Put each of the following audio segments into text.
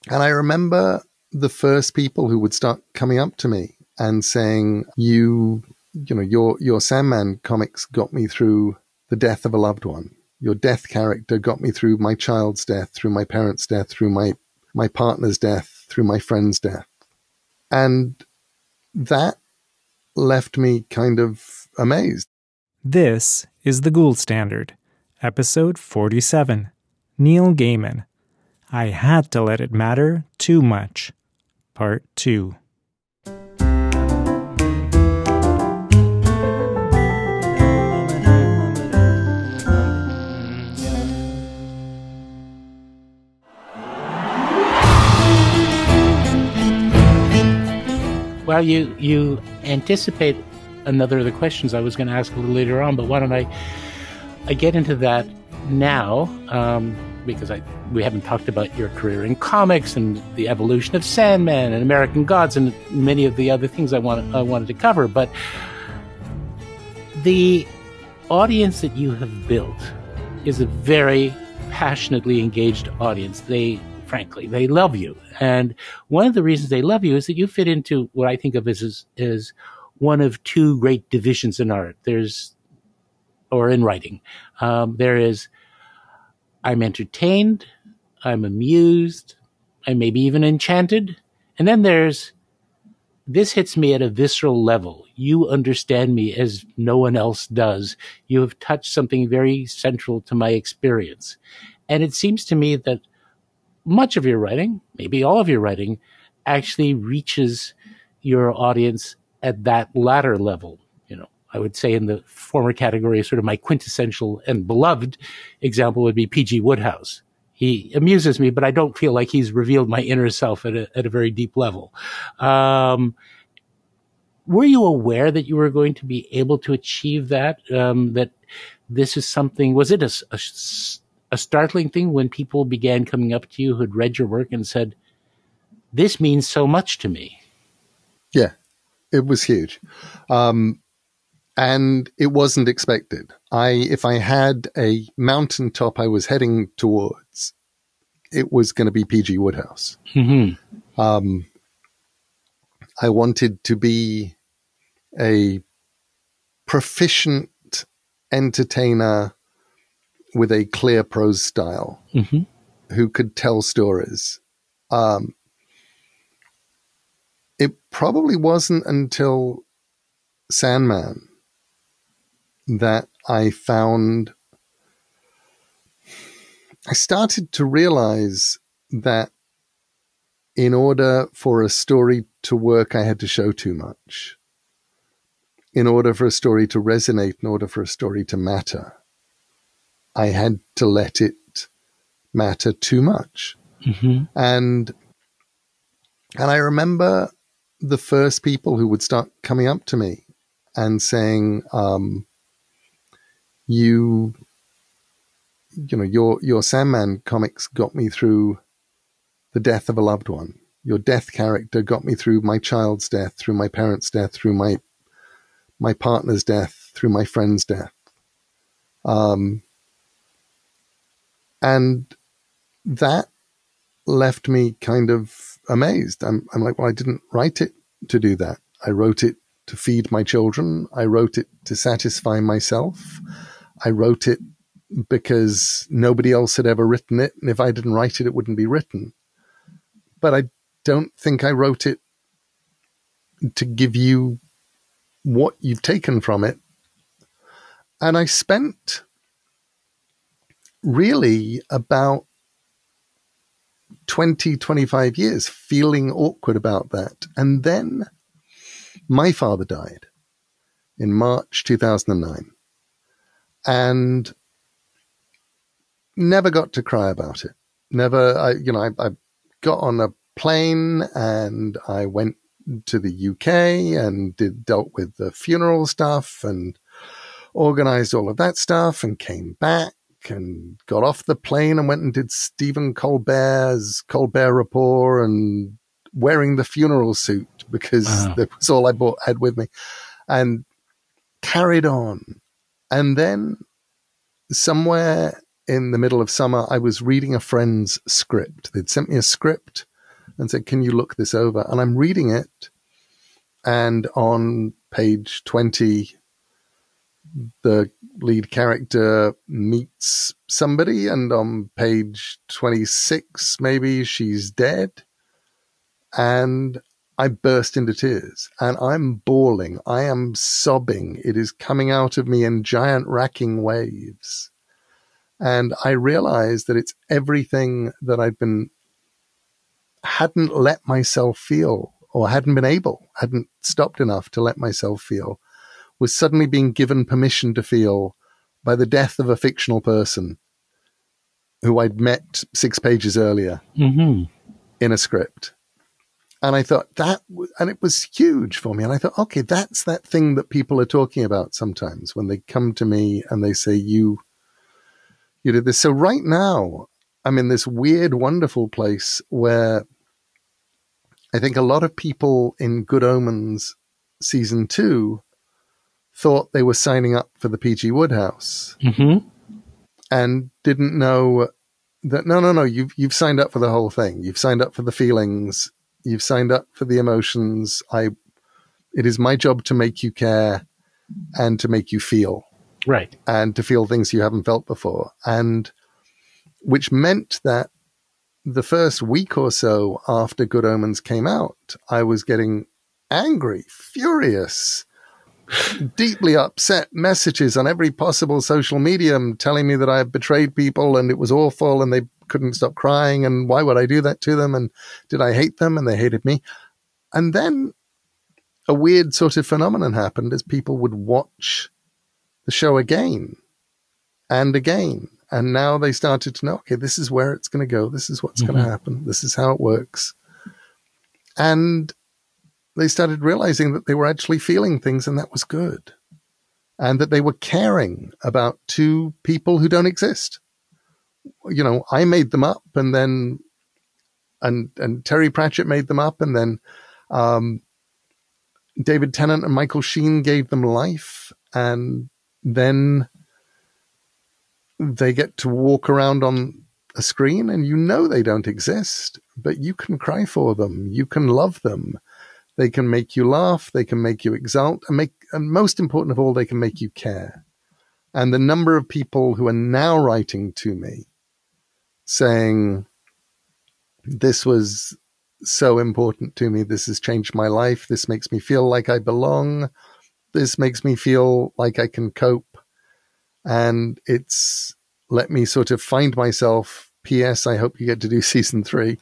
And I remember the first people who would start coming up to me and saying, your Sandman comics got me through the death of a loved one. Your death character got me through my child's death, through my parents' death, through my partner's death, through my friend's death. And that left me kind of amazed. This is The Ghoul Standard, episode 47. Neil Gaiman. I Had to Let It Matter Too Much, Part 2. Well, you anticipate another of the questions I was going to ask a little later on, but why don't I get into that now? Because we haven't talked about your career in comics and the evolution of Sandman and American Gods and many of the other things I wanted to cover. But the audience that you have built is a very passionately engaged audience. They love you. And one of the reasons they love you is that you fit into what I think of as one of two great divisions in art. Or in writing. There is, I'm entertained, I'm amused, I may be even enchanted. And then there's, this hits me at a visceral level. You understand me as no one else does. You have touched something very central to my experience. And it seems to me that much of your writing, maybe all of your writing, actually reaches your audience at that latter level. I would say in the former category, sort of my quintessential and beloved example would be P.G. Wodehouse. He amuses me, but I don't feel like he's revealed my inner self at a very deep level. Were you aware that you were going to be able to achieve that? That this is something, was it a startling thing when people began coming up to you who had read your work and said, this means so much to me? Yeah, it was huge. And it wasn't expected. If I had a mountaintop I was heading towards, it was going to be P.G. Wodehouse. Mm-hmm. I wanted to be a proficient entertainer with a clear prose style, mm-hmm. who could tell stories. It probably wasn't until Sandman that I started to realize that in order for a story to work, I had to show too much. In order for a story to resonate, in order for a story to matter, I had to let it matter too much. Mm-hmm. And I remember the first people who would start coming up to me and saying, your Sandman comics got me through the death of a loved one. Your death character got me through my child's death, through my parents' death, through my partner's death, through my friend's death. And that left me kind of amazed. I'm like, well, I didn't write it to do that. I wrote it to feed my children. I wrote it to satisfy myself. I wrote it because nobody else had ever written it. And if I didn't write it, it wouldn't be written. But I don't think I wrote it to give you what you've taken from it. And I spent really about 20, 25 years feeling awkward about that. And then my father died in March 2009 and never got to cry about it. I got on a plane and I went to the UK and dealt with the funeral stuff and organized all of that stuff and came back and got off the plane and went and did Stephen Colbert's Colbert Report and wearing the funeral suit because that was all I had with me, and carried on. And then somewhere in the middle of summer, I was reading a friend's script. They'd sent me a script and said, can you look this over? And I'm reading it. And on page 20, the lead character meets somebody. And on page 26, maybe she's dead. And I burst into tears and I'm bawling. I am sobbing. It is coming out of me in giant racking waves. And I realized that it's everything that hadn't let myself feel, or hadn't stopped enough to let myself feel, was suddenly being given permission to feel by the death of a fictional person who I'd met 6 pages earlier in a script. And I thought and it was huge for me. And I thought, okay, that's that thing that people are talking about sometimes when they come to me and they say, you did this. So right now I'm in this weird, wonderful place where I think a lot of people in Good Omens season 2 thought they were signing up for the P.G. Wodehouse and didn't know that, no, you've signed up for the whole thing. You've signed up for the feelings. You've signed up for the emotions. It is my job to make you care and to make you feel. Right. And to feel things you haven't felt before. And which meant that the first week or so after Good Omens came out, I was getting angry, furious, deeply upset messages on every possible social medium telling me that I had betrayed people and it was awful and they couldn't stop crying and why would I do that to them and did I hate them and they hated me. And then a weird sort of phenomenon happened as people would watch the show again and again. And now they started to know, okay, this is where it's going to go. This is what's going to happen. This is how it works. And they started realizing that they were actually feeling things and that was good. And that they were caring about 2 people who don't exist. You know, I made them up and then, and Terry Pratchett made them up and then, David Tennant and Michael Sheen gave them life. And then they get to walk around on a screen and you know they don't exist, but you can cry for them. You can love them. They can make you laugh. They can make you exult and most important of all, they can make you care. And the number of people who are now writing to me saying, this was so important to me. This has changed my life. This makes me feel like I belong. This makes me feel like I can cope. And it's let me sort of find myself. P.S. I hope you get to do season 3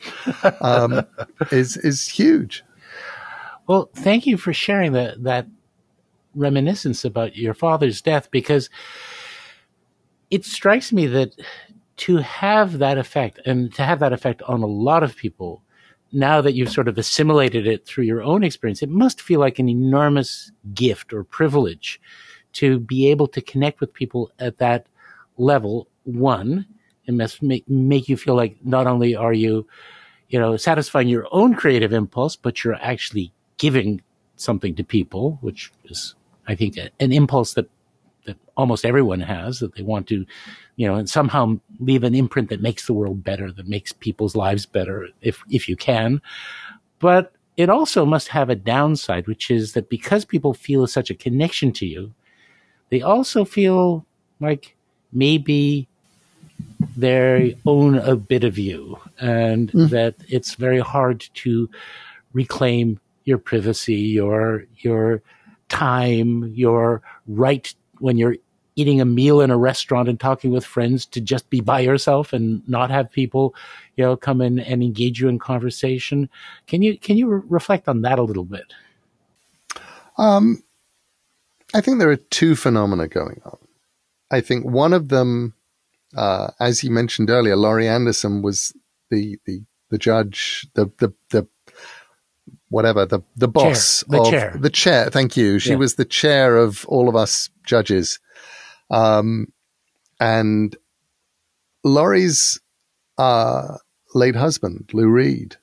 is huge. Well, thank you for sharing that reminiscence about your father's death, because it strikes me that to have that effect and to have that effect on a lot of people, now that you've sort of assimilated it through your own experience, it must feel like an enormous gift or privilege to be able to connect with people at that level. One, it must make you feel like not only are you, satisfying your own creative impulse, but you're actually giving something to people, which is, I think, an impulse that almost everyone has, that they want to, and somehow leave an imprint that makes the world better, that makes people's lives better, if you can. But it also must have a downside, which is that because people feel such a connection to you, they also feel like maybe they own a bit of you, and that it's very hard to reclaim your privacy, your time, your right when you're eating a meal in a restaurant and talking with friends to just be by yourself and not have people, come in and engage you in conversation. Can you reflect on that a little bit? I think there are 2 phenomena going on. I think one of them, as you mentioned earlier, Laurie Anderson was the judge, the boss, chair. The chair. Thank you. She was the chair of all of us judges. And Laurie's late husband, Lou Reed,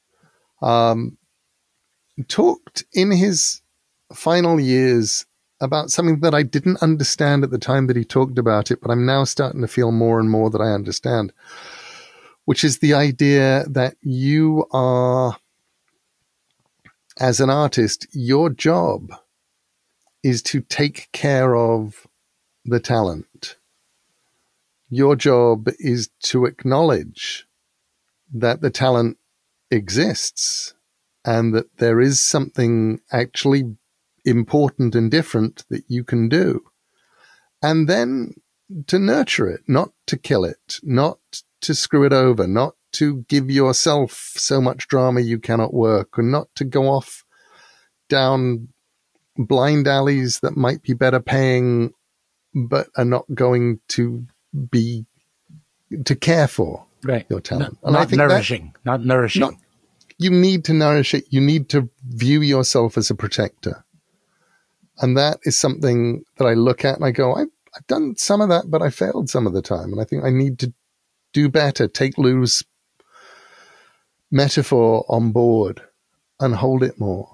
talked in his final years about something that I didn't understand at the time that he talked about it, but I'm now starting to feel more and more that I understand, which is the idea that you are, as an artist, your job is to take care of the talent. Your job is to acknowledge that the talent exists and that there is something actually important and different that you can do. And then to nurture it, not to kill it, not to screw it over, not to give yourself so much drama you cannot work, and not to go off down blind alleys that might be better paying, but are not going to be to care for your talent. And not nourishing. You need to nourish it. You need to view yourself as a protector. And that is something that I look at and I go, I've done some of that, but I failed some of the time. And I think I need to do better, take Lou's metaphor on board and hold it more.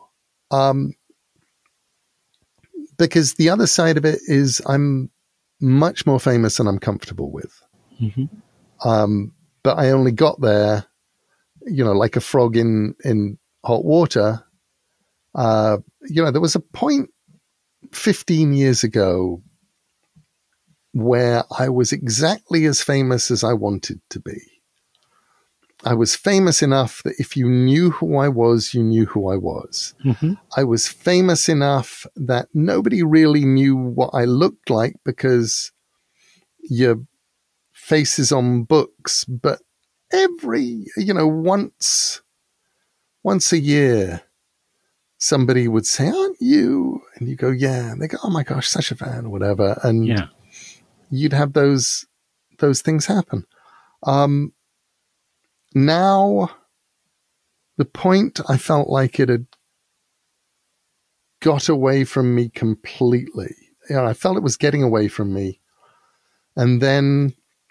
Because the other side of it is I'm much more famous than I'm comfortable with. Mm-hmm. But I only got there, like a frog in hot water. There was a point 15 years ago where I was exactly as famous as I wanted to be. I was famous enough that if you knew who I was, you knew who I was. Mm-hmm. I was famous enough that nobody really knew what I looked like because your face is on books. But once a year, somebody would say, "Aren't you?" And you go, "Yeah." And they go, "Oh my gosh, such a fan," or whatever. And you'd have those things happen. Now, the point I felt like it had got away from me completely. I felt it was getting away from me. And then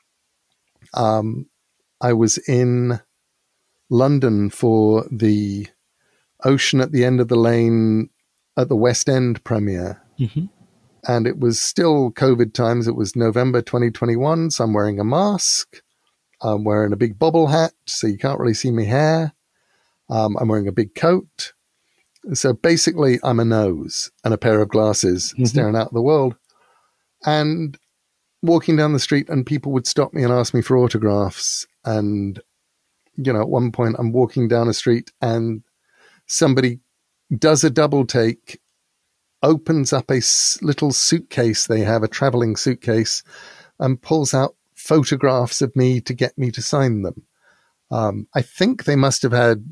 I was in London for the Ocean at the End of the Lane at the West End premiere. Mm-hmm. And it was still COVID times. It was November 2021. So I'm wearing a mask. I'm wearing a big bobble hat, so you can't really see my hair. I'm wearing a big coat. So basically, I'm a nose and a pair of glasses staring out at the world. And walking down the street, and people would stop me and ask me for autographs. And, at one point, I'm walking down a street, and somebody does a double take, opens up a little suitcase they have, a traveling suitcase, and pulls out photographs of me to get me to sign them. I think they must have had,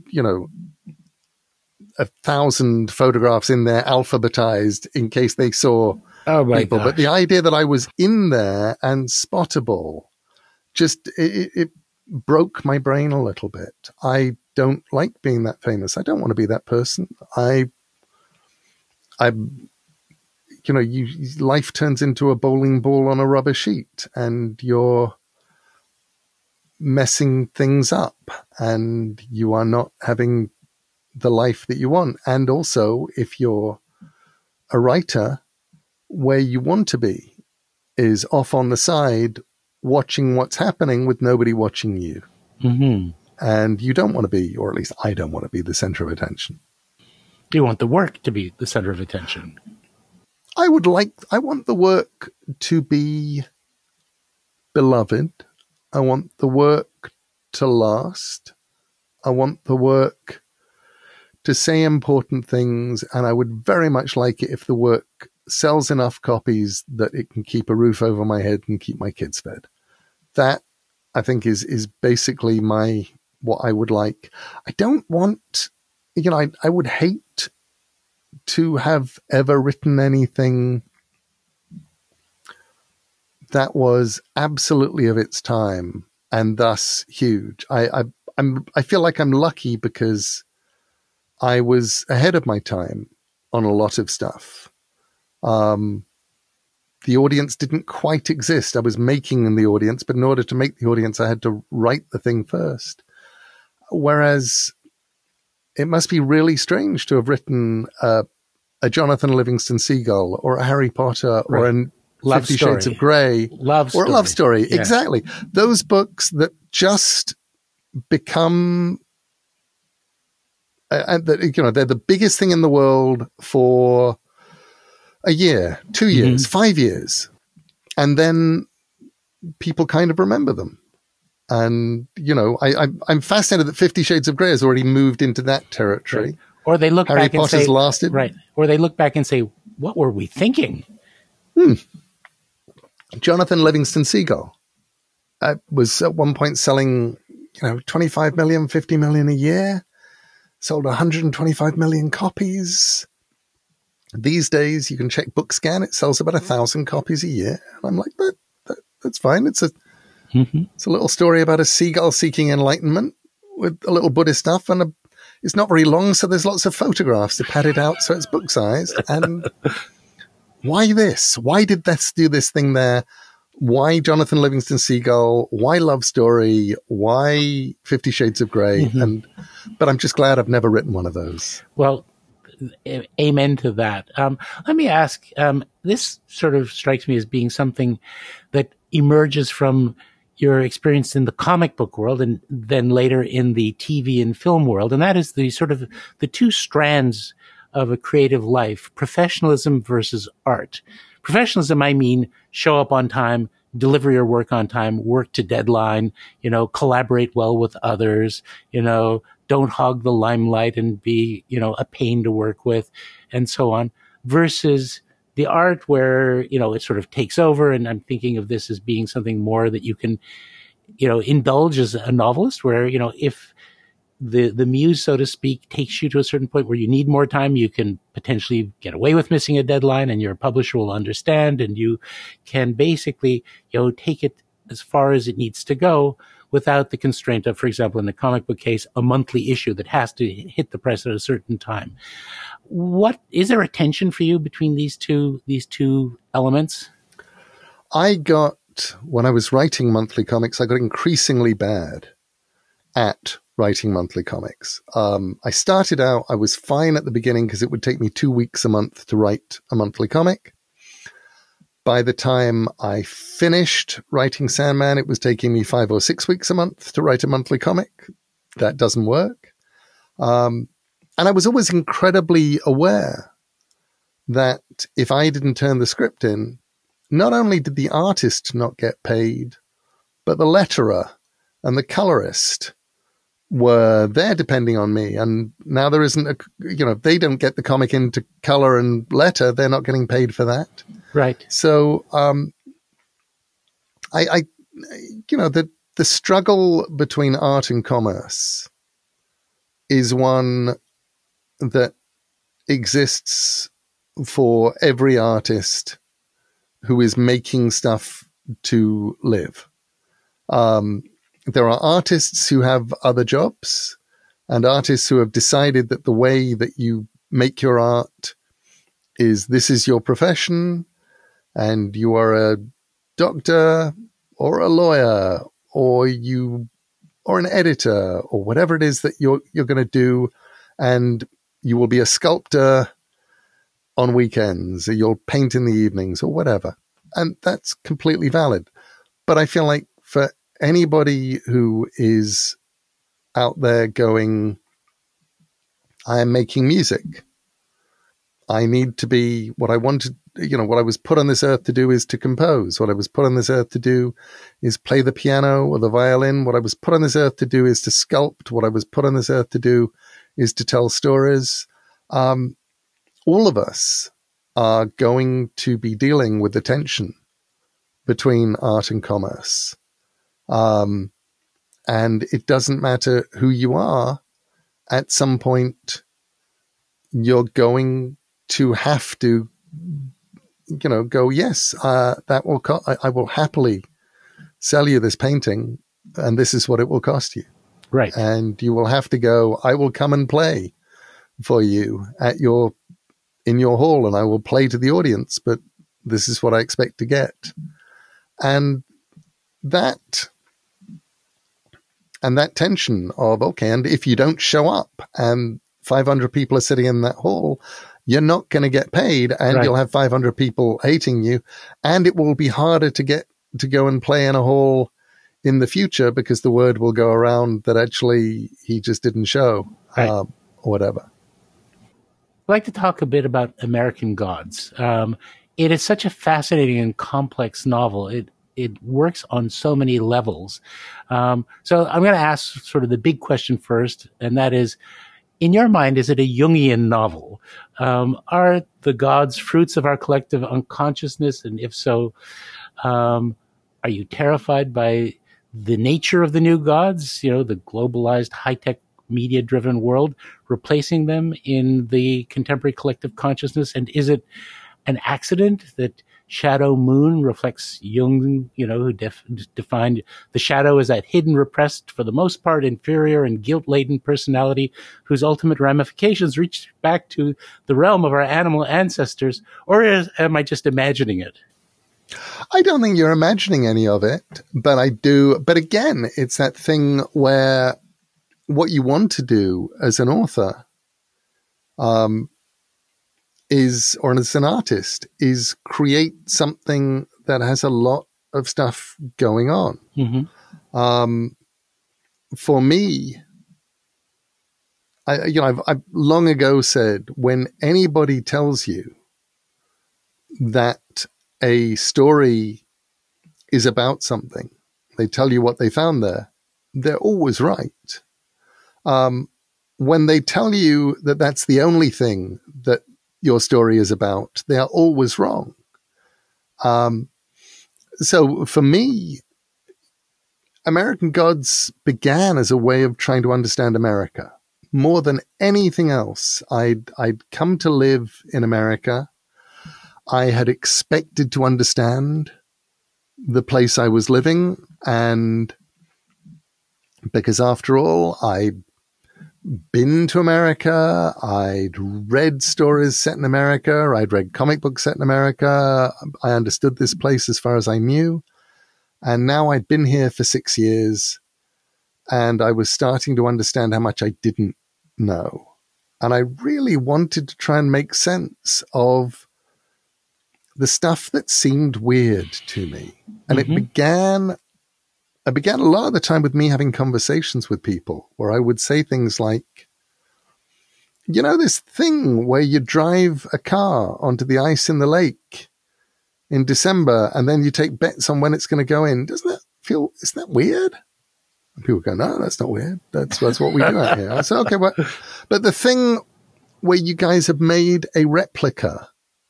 1,000 photographs in there alphabetized in case they saw people. Gosh. But the idea that I was in there and spottable, just it broke my brain a little bit. I don't like being that famous. I don't want to be that person. Life turns into a bowling ball on a rubber sheet, and you're messing things up, and you are not having the life that you want. And also, if you're a writer, where you want to be is off on the side, watching what's happening with nobody watching you. Mm-hmm. And you don't want to be, or at least I don't want to be, the center of attention. You want the work to be the center of attention. I want the work to be beloved. I want the work to last. I want the work to say important things. And I would very much like it if the work sells enough copies that it can keep a roof over my head and keep my kids fed. That, I think, is basically what I would like. I don't want, I would hate to have ever written anything that was absolutely of its time and thus huge. I feel like I'm lucky because I was ahead of my time on a lot of stuff. The audience didn't quite exist. I was making the audience, but in order to make the audience, I had to write the thing first. Whereas it must be really strange to have written a Jonathan Livingston Seagull or a Harry Potter or a 50 Shades of Grey or a love story. Yeah. Exactly. Those books that just become, they're the biggest thing in the world for a year, 2 years, 5 years. And then people kind of remember them. And, I'm fascinated that 50 Shades of Grey has already moved into that territory. Right. Or they look Harry back Potter's and say, lasted. Right. Or they look back and say, what were we thinking? Jonathan Livingston Seagull was at one point selling, 25 million, 50 million a year, sold 125 million copies. These days, you can check Bookscan. It sells about 1,000 copies a year. And I'm like, that's fine. It's a little story about a seagull seeking enlightenment with a little Buddhist stuff, and it's not very long, so there's lots of photographs to pad it out so it's book-sized. And why this? Why did this do this thing there? Why Jonathan Livingston Seagull? Why Love Story? Why 50 Shades of Grey? But I'm just glad I've never written one of those. Well, amen to that. Let me ask, this sort of strikes me as being something that emerges from your experience in the comic book world and then later in the TV and film world. And that is the sort of the two strands of a creative life, professionalism versus art. Professionalism, I mean, show up on time, deliver your work on time, work to deadline, collaborate well with others, don't hog the limelight and be, a pain to work with and so on, versus the art where, it sort of takes over. And I'm thinking of this as being something more that you can, indulge as a novelist where, if the muse, so to speak, takes you to a certain point where you need more time, you can potentially get away with missing a deadline and your publisher will understand, and you can basically, take it as far as it needs to go without the constraint of, for example, in the comic book case, a monthly issue that has to hit the press at a certain time. What is there a tension for you between these two elements? When I was writing monthly comics, I got increasingly bad at writing monthly comics. I started out, I was fine at the beginning because it would take me 2 weeks a month to write a monthly comic. By the time I finished writing Sandman, it was taking me 5 or 6 weeks a month to write a monthly comic. That doesn't work. And I was always incredibly aware that if I didn't turn the script in, not only did the artist not get paid, but the letterer and the colorist were there depending on me. And now there isn't if they don't get the comic into color and letter, they're not getting paid for that. Right. So, the struggle between art and commerce is one that exists for every artist who is making stuff to live. There are artists who have other jobs and artists who have decided that the way that you make your art this is your profession, and you are a doctor or a lawyer or an editor or whatever it is that you're going to do, and you will be a sculptor on weekends, or you'll paint in the evenings or whatever. And that's completely valid. But I feel like for anybody who is out there going, I am making music, I need to be what I wanted, what I was put on this earth to do is to compose. What I was put on this earth to do is play the piano or the violin. What I was put on this earth to do is to sculpt. What I was put on this earth to do is to tell stories. All of us are going to be dealing with the tension between art and commerce. And it doesn't matter who you are. At some point, you're going to have to, go, yes, that will I will happily sell you this painting, and this is what it will cost you. Right. And you will have to go, I will come and play for you in your hall, and I will play to the audience, but this is what I expect to get. And that tension of, okay, and if you don't show up and 500 people are sitting in that hall, you're not going to get paid, and right. You'll have 500 people hating you, and it will be harder to go and play in a hall in the future because the word will go around that actually he just didn't show, Right. or whatever. I'd like to talk a bit about American Gods. It is such a fascinating and complex novel. It works on so many levels. So I'm going to ask sort of the big question first, and that is, in your mind, is it a Jungian novel? Are the gods fruits of our collective unconsciousness? And if so, are you terrified by the nature of the new gods, the globalized, high-tech, media-driven world, replacing them in the contemporary collective consciousness? And is it an accident that Shadow Moon reflects Jung, who defined the shadow as that hidden, repressed, for the most part inferior and guilt-laden personality whose ultimate ramifications reach back to the realm of our animal ancestors? Or am I just imagining it? I don't think you're imagining any of it, but I do. But again, it's that thing where what you want to do as an author is, or as an artist, is create something that has a lot of stuff going on. Mm-hmm. For me, I've long ago said, when anybody tells you that a story is about something, they tell you what they found there, they're always right. When they tell you that that's the only thing that your story is about, they are always wrong. So for me, American Gods began as a way of trying to understand America. More than anything else, I'd come to live in America. I had expected to understand the place I was living, and because after all, I'd been to America, I'd read stories set in America, I'd read comic books set in America, I understood this place as far as I knew, and now I'd been here for 6 years, and I was starting to understand how much I didn't know. And I really wanted to try and make sense of the stuff that seemed weird to me. And it began a lot of the time with me having conversations with people where I would say things like, this thing where you drive a car onto the ice in the lake in December and then you take bets on when it's going to go in. Isn't that weird? And people go, no, that's not weird. That's what we do out here. I said, okay, but the thing where you guys have made a replica,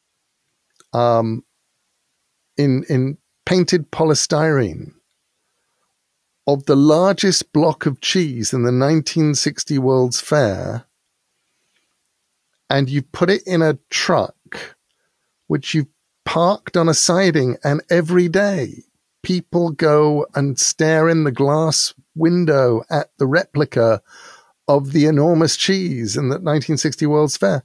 in painted polystyrene of the largest block of cheese in the 1960 World's Fair, and you put it in a truck, which you've parked on a siding, and every day people go and stare in the glass window at the replica of the enormous cheese in the 1960 World's Fair.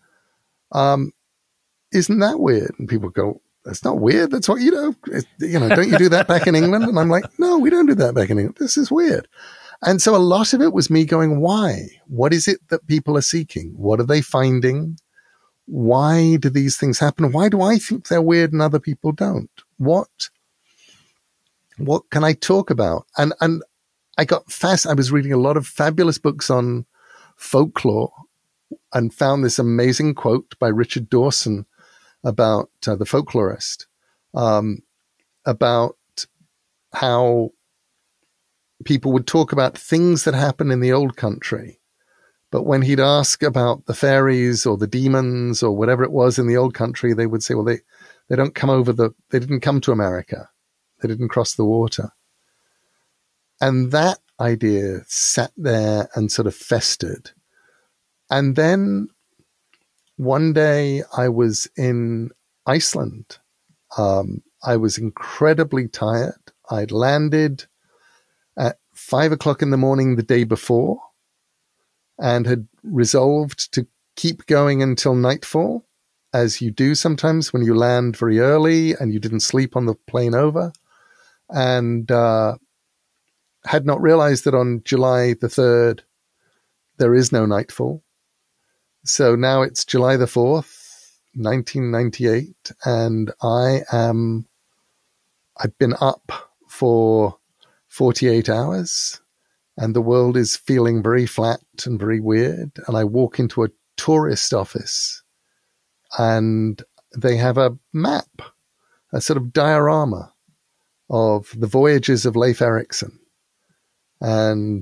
Isn't that weird? And people go, that's not weird. That's what you do. Don't you do that back in England? And I'm like, no, we don't do that back in England. This is weird. And so a lot of it was me going, why? What is it that people are seeking? What are they finding? Why do these things happen? Why do I think they're weird and other people don't? What can I talk about? And I got I was reading a lot of fabulous books on folklore and found this amazing quote by Richard Dawson about the folklorist, about how people would talk about things that happened in the old country. But when he'd ask about the fairies or the demons or whatever it was in the old country, they would say, well, they don't come they didn't come to America. They didn't cross the water. And that idea sat there and sort of festered. And then one day I was in Iceland. I was incredibly tired. I'd landed at 5:00 in the morning the day before and had resolved to keep going until nightfall, as you do sometimes when you land very early and you didn't sleep on the plane over, and had not realized that on July the 3rd, there is no nightfall. So now it's July the 4th, 1998, and I've been up for 48 hours and the world is feeling very flat and very weird. And I walk into a tourist office and they have a map, a sort of diorama of the voyages of Leif Erikson. And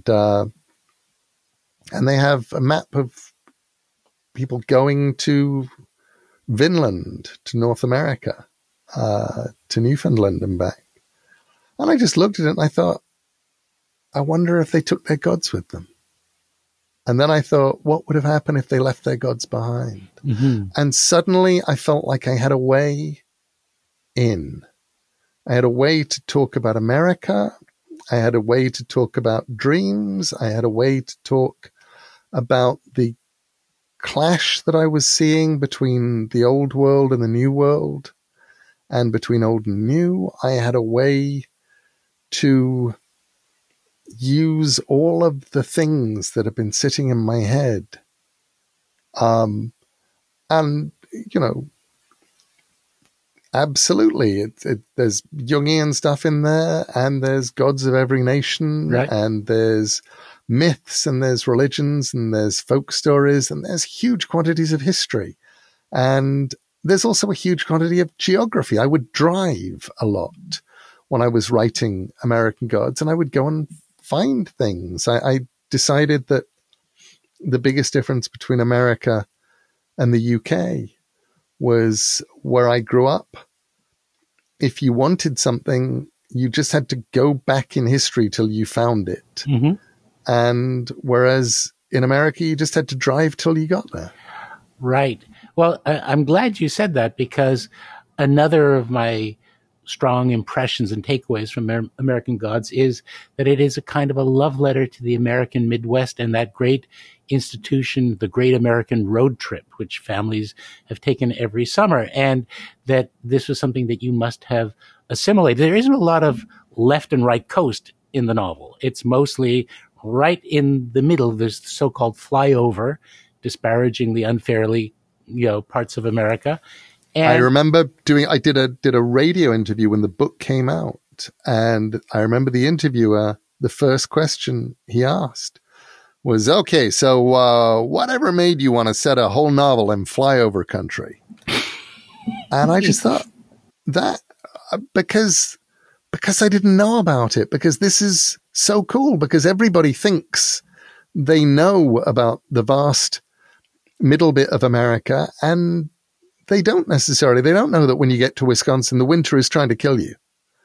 they have a map of people going to Vinland, to North America, to Newfoundland and back. And I just looked at it and I thought, I wonder if they took their gods with them. And then I thought, what would have happened if they left their gods behind? Mm-hmm. And suddenly I felt like I had a way in. I had a way to talk about America. I had a way to talk about dreams. I had a way to talk about the clash that I was seeing between the old world and the new world, and between old and new. I had a way to use all of the things that have been sitting in my head. And, you know, absolutely. There's Jungian stuff in there, and there's gods of every nation, right, and there's myths, and there's religions, and there's folk stories, and there's huge quantities of history. And there's also a huge quantity of geography. I would drive a lot when I was writing American Gods, and I would go and find things. I decided that the biggest difference between America and the UK was where I grew up. If you wanted something, you just had to go back in history till you found it. Mm-hmm. And whereas in America, you just had to drive till you got there. Right. Well, I'm glad you said that, because another of my strong impressions and takeaways from American Gods is that it is a kind of a love letter to the American Midwest and that great institution, the Great American Road Trip, which families have taken every summer, and that this was something that you must have assimilated. There isn't a lot of left and right coast in the novel. It's mostly right in the middle. There's the so-called flyover, disparaging the unfairly, parts of America. And I remember I did a radio interview when the book came out, and I remember the interviewer, the first question he asked was, okay, so whatever made you want to set a whole novel in flyover country? And I just thought that because I didn't know about it, because this is so cool, because everybody thinks they know about the vast middle bit of America, and they don't necessarily. They don't know that when you get to Wisconsin, the winter is trying to kill you,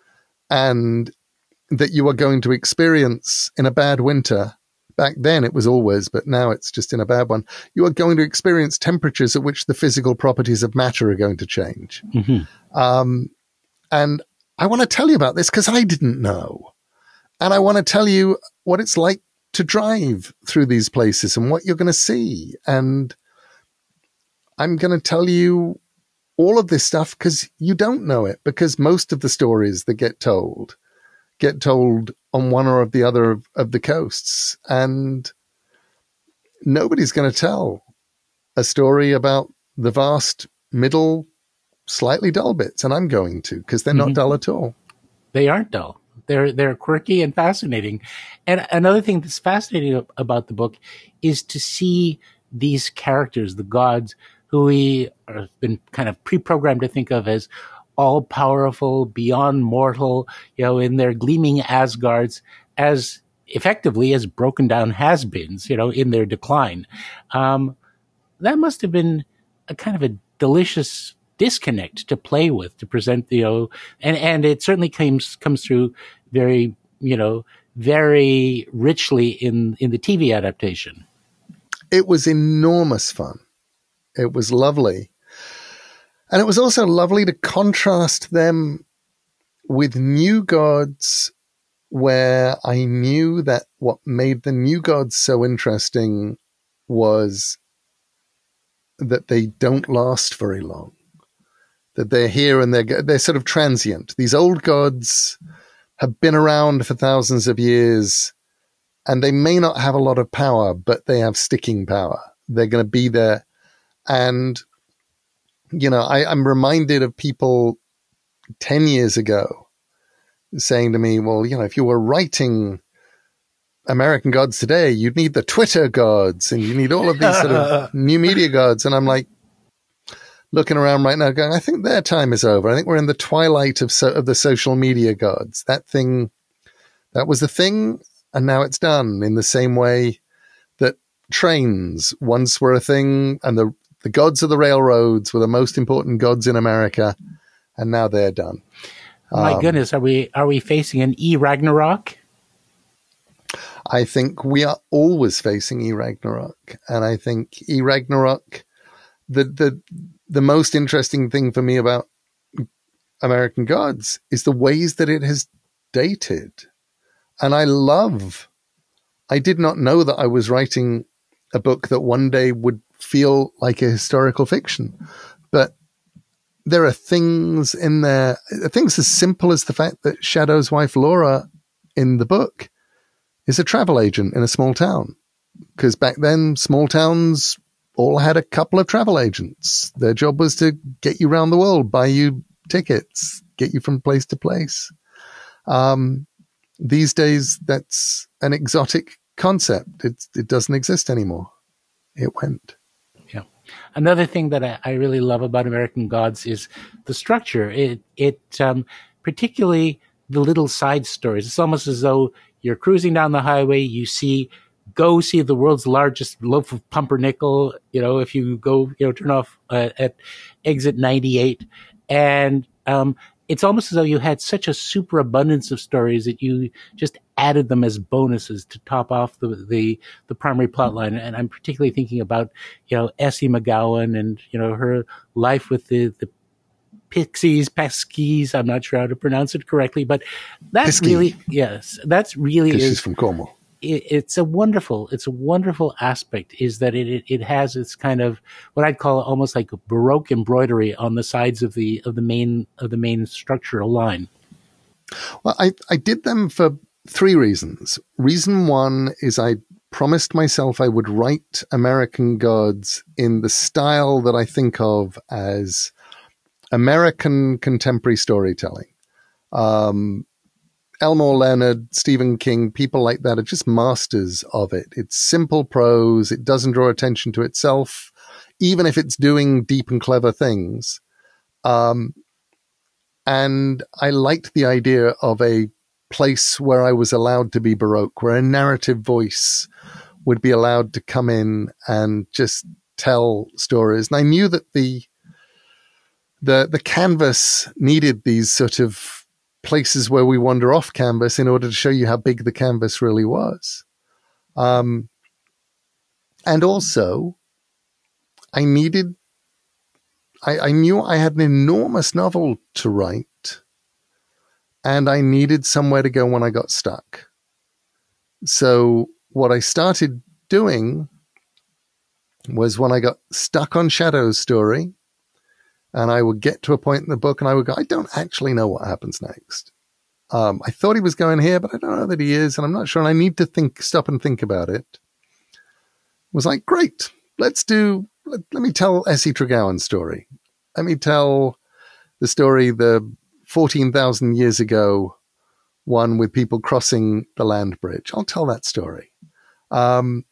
and that you are going to experience in a bad winter. Back then it was always, but now it's just in a bad one. You are going to experience temperatures at which the physical properties of matter are going to change. Mm-hmm. And I want to tell you about this because I didn't know. And I want to tell you what it's like to drive through these places and what you're going to see. And I'm going to tell you all of this stuff because you don't know it, because most of the stories that get told on one or the other of the coasts. And nobody's going to tell a story about the vast middle, slightly dull bits. And I'm going to, because they're not dull at all. They aren't dull. They're quirky and fascinating. And another thing that's fascinating about the book is to see these characters, the gods, who we have been kind of pre-programmed to think of as all-powerful, beyond mortal, in their gleaming Asgards, as effectively as broken-down has-beens, in their decline. That must have been a kind of a delicious disconnect to play with, to present, and it certainly comes through very, very richly in the TV adaptation. It was enormous fun. It was lovely. And it was also lovely to contrast them with New Gods, where I knew that what made the New Gods so interesting was that they don't last very long, that they're here and they're sort of transient. These old gods have been around for thousands of years, and they may not have a lot of power, but they have sticking power. They're going to be there. And I'm reminded of people 10 years ago saying to me, well, if you were writing American Gods today, you'd need the Twitter gods and you need all of these sort of new media gods. And I'm like looking around right now going, I think their time is over. I think we're in the twilight of the social media gods. That was the thing. And now it's done, in the same way that trains once were a thing, and the gods of the railroads were the most important gods in America. And now they're done. My goodness. Are we facing an E-Ragnarok? I think we are always facing E-Ragnarok. And I think E-Ragnarok, the most interesting thing for me about American Gods is the ways that it has dated. And I did not know that I was writing a book that one day would feel like a historical fiction. But there are things in there, things as simple as the fact that Shadow's wife, Laura, in the book, is a travel agent in a small town. Because back then, small towns all had a couple of travel agents. Their job was to get you around the world, buy you tickets, get you from place to place. These days, that's an exotic concept. It doesn't exist anymore. It went. Yeah. Another thing that I really love about American Gods is the structure. It particularly the little side stories. It's almost as though you're cruising down the highway. You go see the world's largest loaf of pumpernickel. If you go, turn off at exit 98, and it's almost as though you had such a superabundance of stories that you just added them as bonuses to top off the primary plot line. And I'm particularly thinking about, Essie McGowan and, her life with the Pesquis. I'm not sure how to pronounce it correctly, but that's really, that's really, she's from Cornwall. It's a wonderful aspect, is that it has this kind of what I'd call almost like a Baroque embroidery on the sides of the main structural line. Well, I did them for 3 reasons. Reason 1 is I promised myself I would write American Gods in the style that I think of as American contemporary storytelling. Elmore Leonard, Stephen King, people like that are just masters of it. It's simple prose. It doesn't draw attention to itself, even if it's doing deep and clever things. And I liked the idea of a place where I was allowed to be Baroque, where a narrative voice would be allowed to come in and just tell stories. And I knew that the canvas needed these sort of places where we wander off canvas in order to show you how big the canvas really was. And also, I knew I had an enormous novel to write, and I needed somewhere to go when I got stuck. So what I started doing was, when I got stuck on Shadow's story, and I would get to a point in the book and I would go, I don't actually know what happens next. I thought he was going here, but I don't know that he is, and I'm not sure. And I need to stop and think about it. I was like, great, let me tell Essie Tregowan's story. Let me tell the story, the 14,000 years ago one with people crossing the land bridge. I'll tell that story. And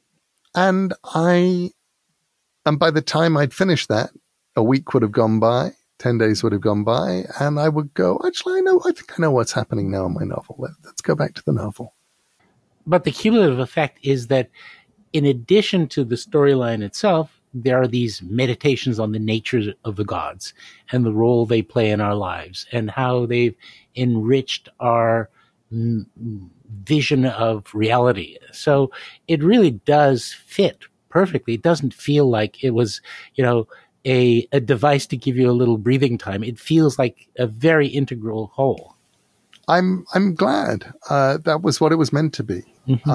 by the time I'd finished that, a week would have gone by, 10 days would have gone by, and I would go, actually, I think I know what's happening now in my novel. Let's go back to the novel. But the cumulative effect is that, in addition to the storyline itself, there are these meditations on the nature of the gods and the role they play in our lives and how they've enriched our vision of reality. So it really does fit perfectly. It doesn't feel like it was, a device to give you a little breathing time. It feels like a very integral whole. I'm glad that was what it was meant to be. Mm-hmm.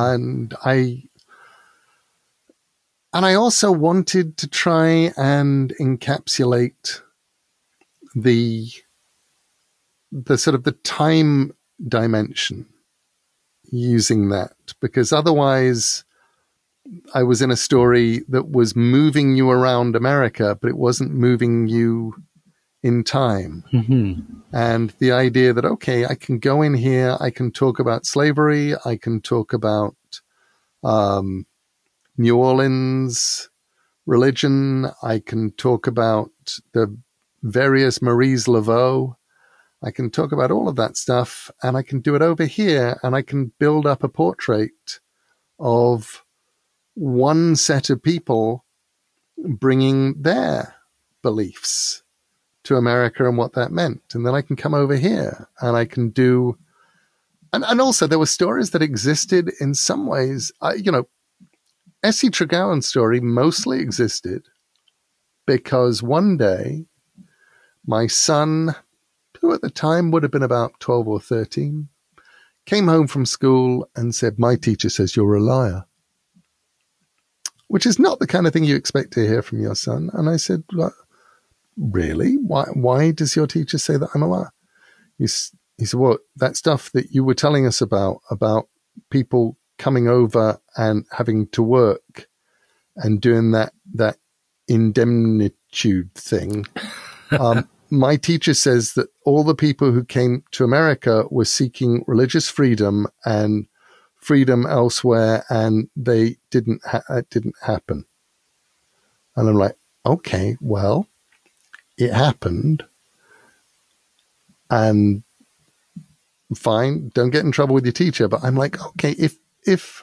And I also wanted to try and encapsulate the sort of the time dimension using that, because otherwise I was in a story that was moving you around America, but it wasn't moving you in time. And the idea that, okay, I can go in here, I can talk about slavery, I can talk about New Orleans religion, I can talk about the various Maries Laveau, I can talk about all of that stuff, and I can do it over here, and I can build up a portrait of one set of people bringing their beliefs to America and what that meant. And then I can come over here and I can do, and also there were stories that existed in some ways, S.C. Tregowan's story mostly existed because one day my son, who at the time would have been about 12 or 13, came home from school and said, "My teacher says you're a liar," which is not the kind of thing you expect to hear from your son. And I said, "Well, really? Why does your teacher say that I'm a liar?" He said, "Well, that stuff that you were telling us about people coming over and having to work and doing that indemnitude thing. My teacher says that all the people who came to America were seeking religious freedom and freedom elsewhere, and it didn't happen." And I'm like, okay, well, it happened, and fine, don't get in trouble with your teacher. But I'm like, okay, if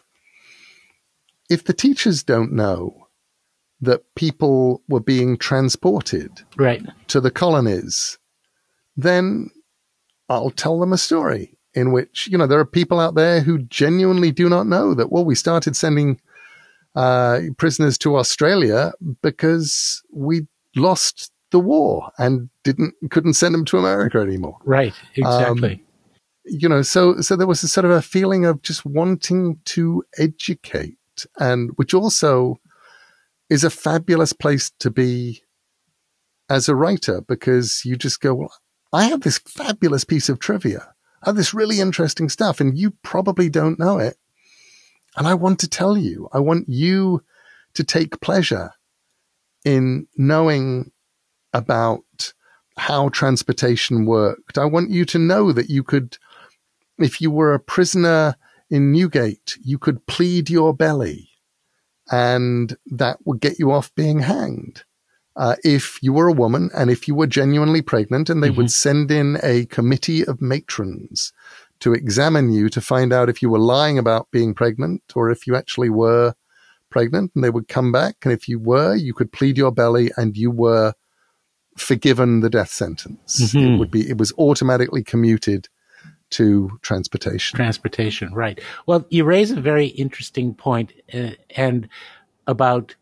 the teachers don't know that people were being transported to the colonies, then I'll tell them a story in which, there are people out there who genuinely do not know that, well, we started sending prisoners to Australia because we lost the war and couldn't send them to America anymore. Right, exactly. So there was a sort of a feeling of just wanting to educate, and which also is a fabulous place to be as a writer, because you just go, well, I have this fabulous piece of trivia. I have this really interesting stuff, and you probably don't know it. And I want to tell you. I want you to take pleasure in knowing about how transportation worked. I want you to know that you could, if you were a prisoner in Newgate, you could plead your belly, and that would get you off being hanged. If you were a woman and if you were genuinely pregnant, and they would send in a committee of matrons to examine you to find out if you were lying about being pregnant or if you actually were pregnant, and they would come back. And if you were, you could plead your belly and you were forgiven the death sentence. It was automatically commuted to transportation. Transportation, right. Well, you raise a very interesting point, and about,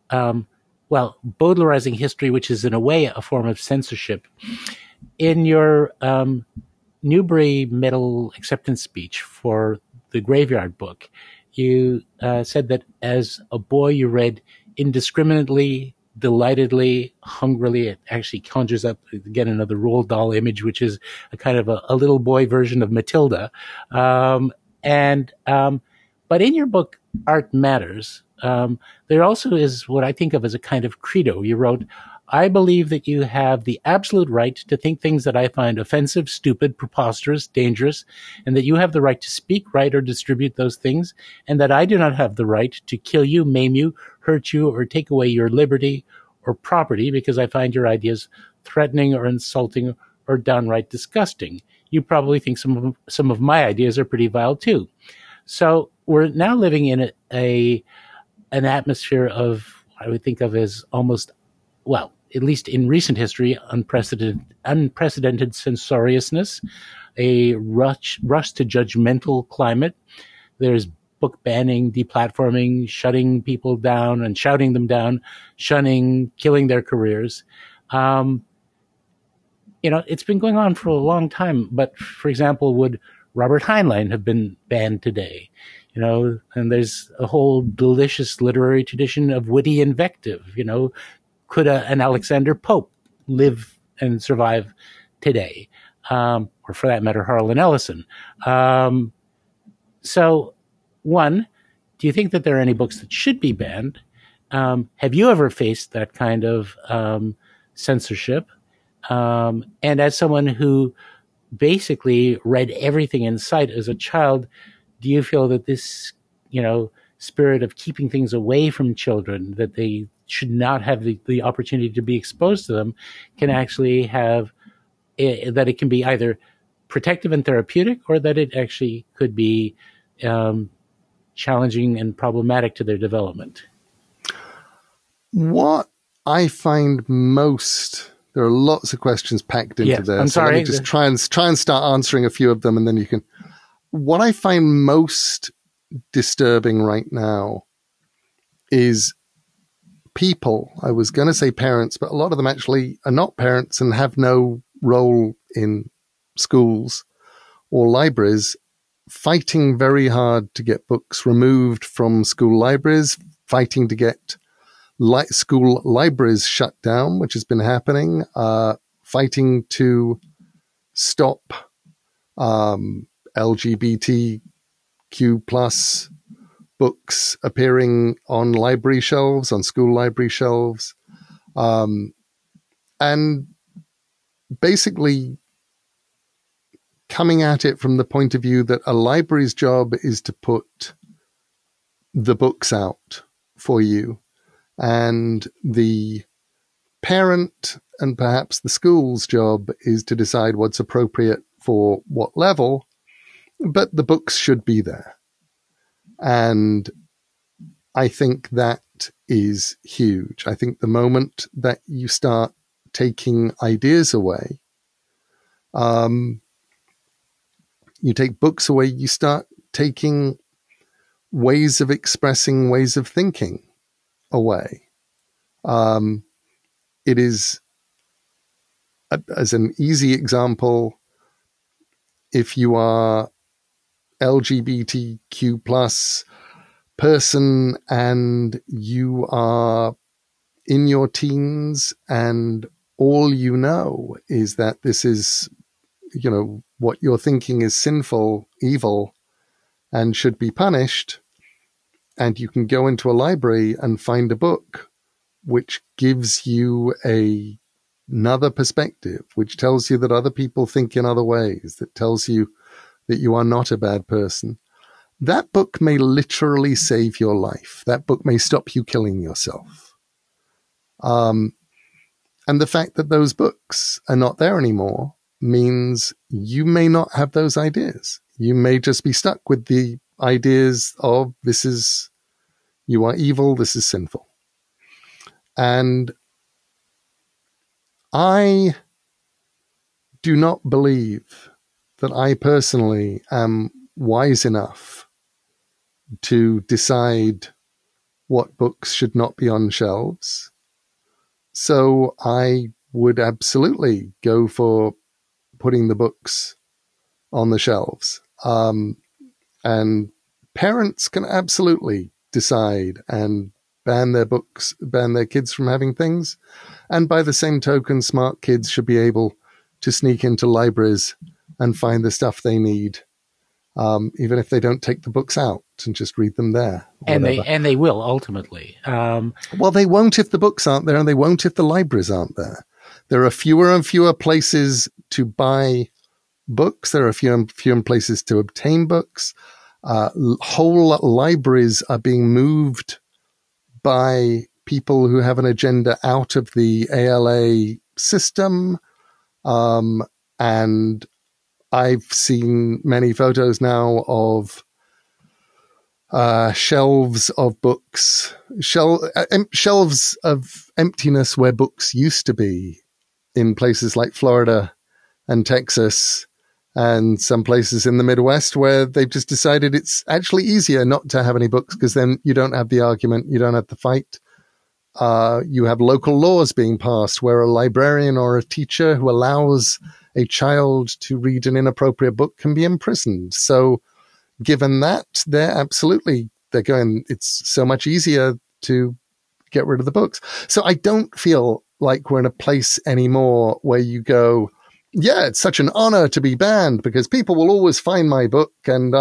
Baudelarizing history, which is in a way a form of censorship. In your Newbery Medal acceptance speech for the Graveyard book, you said that as a boy you read indiscriminately, delightedly, hungrily. It actually conjures up, again, another Roald Dahl image, which is a kind of a little boy version of Matilda. But in your book, Art Matters, there also is what I think of as a kind of credo. You wrote, "I believe that you have the absolute right to think things that I find offensive, stupid, preposterous, dangerous, and that you have the right to speak, write, or distribute those things, and that I do not have the right to kill you, maim you, hurt you, or take away your liberty or property because I find your ideas threatening or insulting or downright disgusting. You probably think some of my ideas are pretty vile too." So we're now living in an atmosphere of, I would think of as almost, well, at least in recent history, unprecedented censoriousness, a rush to judgmental climate. There's book banning, deplatforming, shutting people down and shouting them down, shunning, killing their careers. It's been going on for a long time. But, for example, would Robert Heinlein have been banned today? And there's a whole delicious literary tradition of witty invective. Could an Alexander Pope live and survive today? Or for that matter, Harlan Ellison. So, one, do you think that there are any books that should be banned? Have you ever faced that kind of censorship? And as someone who basically read everything in sight as a child, do you feel that this, spirit of keeping things away from children, that they should not have the opportunity to be exposed to them, can actually have, that it can be either protective and therapeutic, or that it actually could be challenging and problematic to their development? What I find most, there are lots of questions packed into there. I'm sorry. Let me just try and start answering a few of them, and then you can. What I find most disturbing right now is people. I was going to say parents, but a lot of them actually are not parents and have no role in schools or libraries, fighting very hard to get books removed from school libraries, fighting to get school libraries shut down, which has been happening, fighting to stop LGBTQ plus books appearing on library shelves, on school library shelves, and basically coming at it from the point of view that a library's job is to put the books out for you, and the parent and perhaps the school's job is to decide what's appropriate for what level, but the books should be there. And I think that is huge. I think the moment that you start taking ideas away, you take books away, you start taking ways of expressing, ways of thinking away. It is, as an easy example, if you are LGBTQ plus person and you are in your teens and all you know is that this is, what you're thinking is sinful, evil, and should be punished, and you can go into a library and find a book which gives you another perspective, which tells you that other people think in other ways, that tells you that you are not a bad person. That book may literally save your life. That book may stop you killing yourself. And the fact that those books are not there anymore means you may not have those ideas. You may just be stuck with the ideas of you are evil, this is sinful. And I do not believe that I personally am wise enough to decide what books should not be on shelves. So I would absolutely go for putting the books on the shelves. And parents can absolutely decide and ban their kids from having things. And by the same token, smart kids should be able to sneak into libraries and find the stuff they need, even if they don't take the books out and just read them there. And they will ultimately. Well, they won't if the books aren't there, and they won't if the libraries aren't there. There are fewer and fewer places to buy books. There are fewer and fewer places to obtain books. Whole libraries are being moved by people who have an agenda out of the ALA system. And I've seen many photos now of shelves of books, shelves of emptiness where books used to be in places like Florida and Texas and some places in the Midwest where they've just decided it's actually easier not to have any books because then you don't have the argument, you don't have the fight. You have local laws being passed where a librarian or a teacher who allows a child to read an inappropriate book can be imprisoned. So given that, they're going, it's so much easier to get rid of the books. So I don't feel like we're in a place anymore where you go, yeah, it's such an honor to be banned because people will always find my book. And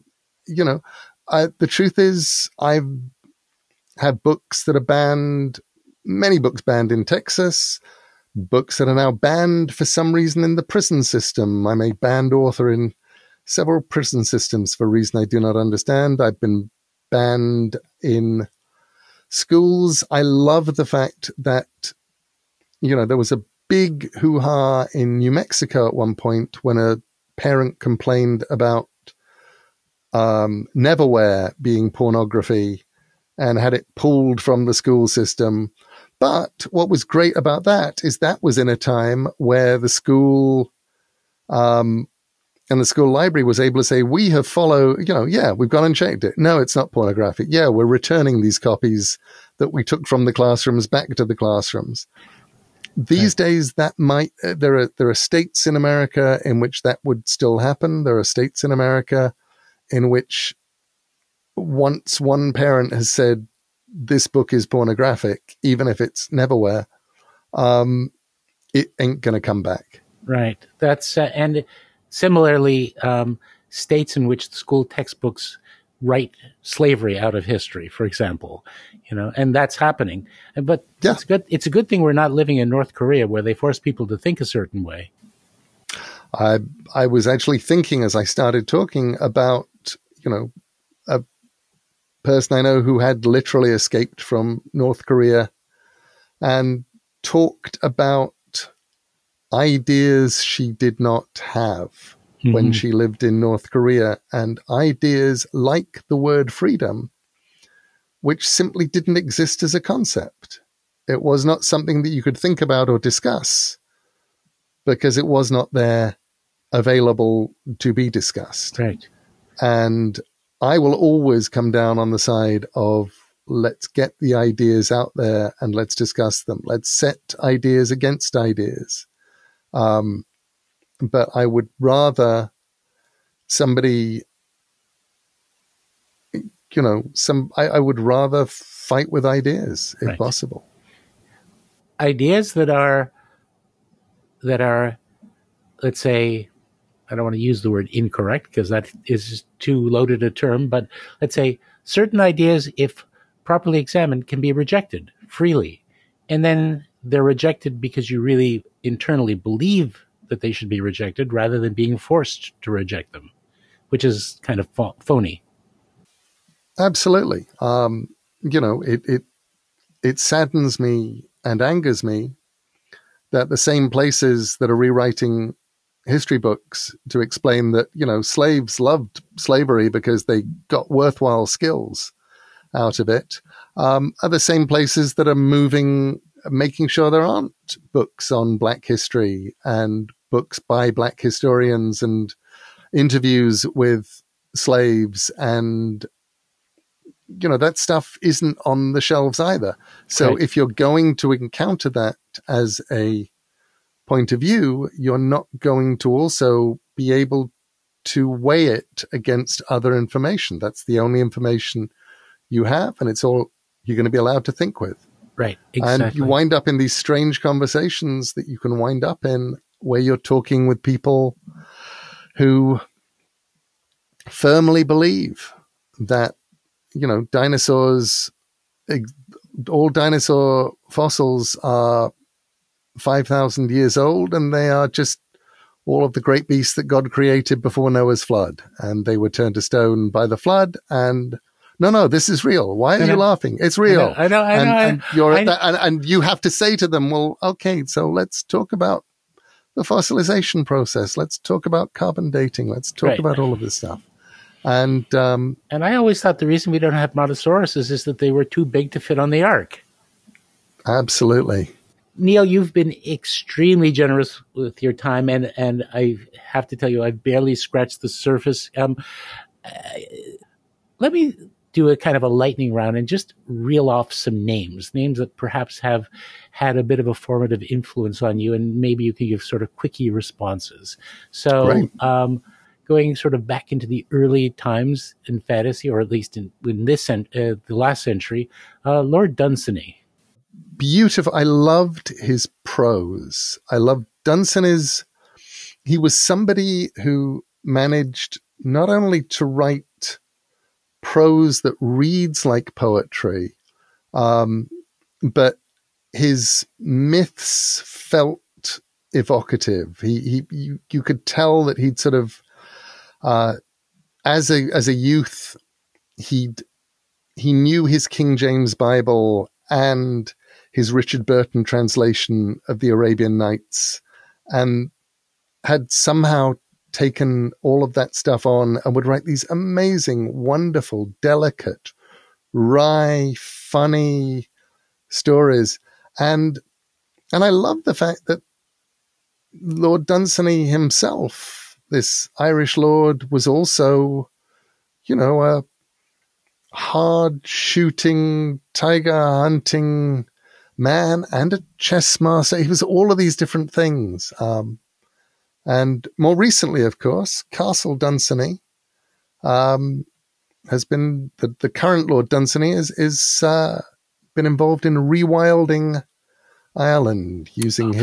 the truth is I've had books that are banned, many books banned in Texas, books that are now banned for some reason in the prison system. I'm a banned author in several prison systems for a reason I do not understand. I've been banned in schools. I love the fact that, there was a big hoo-ha in New Mexico at one point when a parent complained about Neverwhere being pornography and had it pulled from the school system. But what was great about that is that was in a time where the school and the school library was able to say, we have followed, we've gone and checked it. No, it's not pornographic. Yeah, we're returning these copies that we took from the classrooms back to the classrooms. These days, that might, there are states in America in which that would still happen. There are states in America in which once one parent has said, this book is pornographic, even if it's Neverwhere, it ain't going to come back. Right. That's, and similarly, states in which the school textbooks write slavery out of history, for example, and that's happening. But yeah. It's a good thing we're not living in North Korea where they force people to think a certain way. I was actually thinking as I started talking about, a person I know who had literally escaped from North Korea and talked about ideas she did not have when she lived in North Korea, and ideas like the word freedom, which simply didn't exist as a concept. It was not something that you could think about or discuss because it was not there available to be discussed. Right. And I will always come down on the side of let's get the ideas out there and let's discuss them. Let's set ideas against ideas. But I would rather somebody, I would rather fight with ideas if possible. Ideas that are, let's say, I don't want to use the word incorrect because that is too loaded a term, but let's say certain ideas, if properly examined, can be rejected freely. And then they're rejected because you really internally believe that they should be rejected rather than being forced to reject them, which is kind of phony. Absolutely. It saddens me and angers me that the same places that are rewriting history books to explain that, slaves loved slavery because they got worthwhile skills out of it, are the same places that are making sure there aren't books on Black history and books by Black historians and interviews with slaves. And, that stuff isn't on the shelves either. So if you're going to encounter that as a point of view, you're not going to also be able to weigh it against other information. That's the only information you have, and it's all you're going to be allowed to think with. Right, exactly. And you wind up in these strange conversations that you can wind up in where you're talking with people who firmly believe that, dinosaurs, all dinosaur fossils are 5,000 years old, and they are just all of the great beasts that God created before Noah's flood, and they were turned to stone by the flood. And no, this is real. Why are you laughing? It's real. I know. And you have to say to them, well, okay, so let's talk about the fossilization process. Let's talk about carbon dating. Let's talk about all of this stuff. And I always thought the reason we don't have Montosauruses is that they were too big to fit on the ark. Absolutely. Neil, you've been extremely generous with your time, and I have to tell you, I've barely scratched the surface. Let me do a kind of a lightning round and just reel off some names that perhaps have had a bit of a formative influence on you, and maybe you can give sort of quickie responses. So, going sort of back into the early times in fantasy, or at least in this the last century, Lord Dunsany. Beautiful. I loved his prose. I loved he was somebody who managed not only to write prose that reads like poetry, but his myths felt evocative. You could tell that he'd sort of, as a youth, he knew his King James Bible and his Richard Burton translation of the Arabian Nights, and had somehow taken all of that stuff on and would write these amazing, wonderful, delicate, wry, funny stories. And I love the fact that Lord Dunsany himself, this Irish lord, was also, a hard shooting, tiger hunting man and a chess master. He was all of these different things. And more recently, of course, Castle Dunsany has been the current Lord Dunsany is been involved in rewilding Ireland using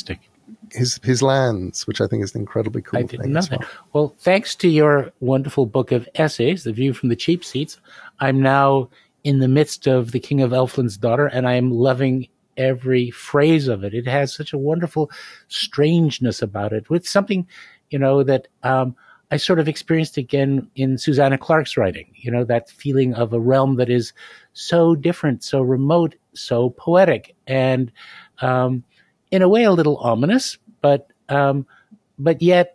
his lands, which I think is an incredibly cool thing. I didn't know that. Well, thanks to your wonderful book of essays, The View from the Cheap Seats, I'm now in the midst of The King of Elfland's Daughter, and I am loving every phrase of it. It has such a wonderful strangeness about it, with something, that I sort of experienced again in Susanna Clarke's writing, that feeling of a realm that is so different, so remote, so poetic, and in a way a little ominous, but yet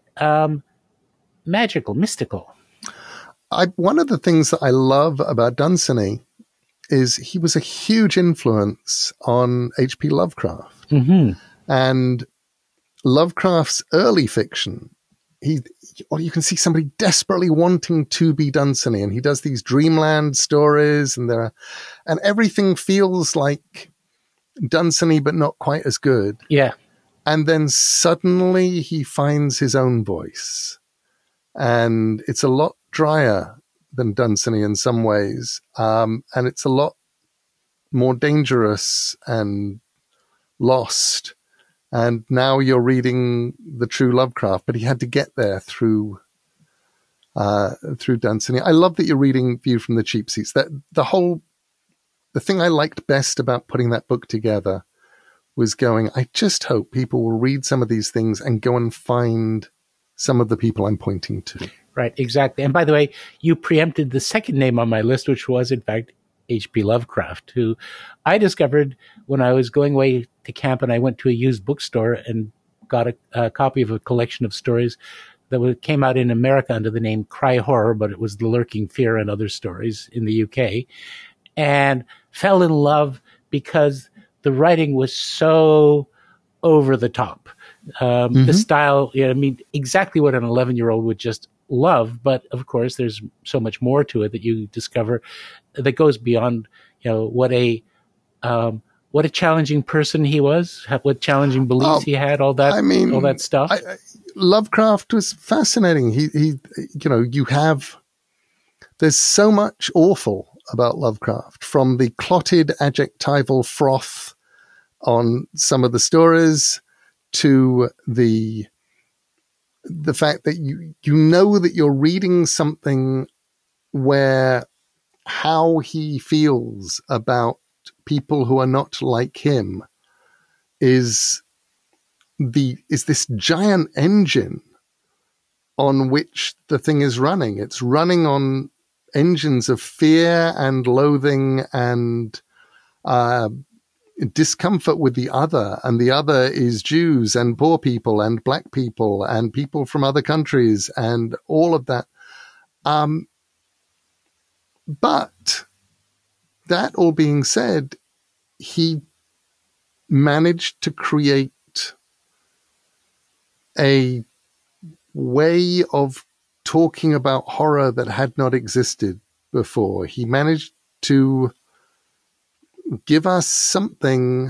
magical, mystical. One of the things that I love about Dunsany is he was a huge influence on H.P. Lovecraft. Mm-hmm. And Lovecraft's early fiction, you can see somebody desperately wanting to be Dunsany, and he does these dreamland stories, and everything feels like Dunsany, but not quite as good. Yeah. And then suddenly he finds his own voice, and it's a lot drier than Dunsany in some ways. And it's a lot more dangerous and lost. And now you're reading the true Lovecraft, but he had to get there through Dunsany. I love that you're reading View from the Cheap Seats. That the thing I liked best about putting that book together was I just hope people will read some of these things and go and find some of the people I'm pointing to. Right, exactly. And by the way, you preempted the second name on my list, which was, in fact, H.P. Lovecraft, who I discovered when I was going away to camp, and I went to a used bookstore and got a copy of a collection of stories that came out in America under the name Cry Horror, but it was The Lurking Fear and Other Stories in the UK, and fell in love because the writing was so over the top. The style, exactly what an 11-year-old would just love. But of course, there's so much more to it that you discover that goes beyond, what a challenging person he was, what challenging beliefs he had, all that stuff. Lovecraft was fascinating. There's so much awful about Lovecraft, from the clotted adjectival froth on some of the stories to the fact that you know that you're reading something where how he feels about people who are not like him is this giant engine on which the thing is running. It's running on engines of fear and loathing and discomfort with the other, and the other is Jews and poor people and black people and people from other countries and all of that. But that all being said, he managed to create a way of talking about horror that had not existed before. He managed to give us something,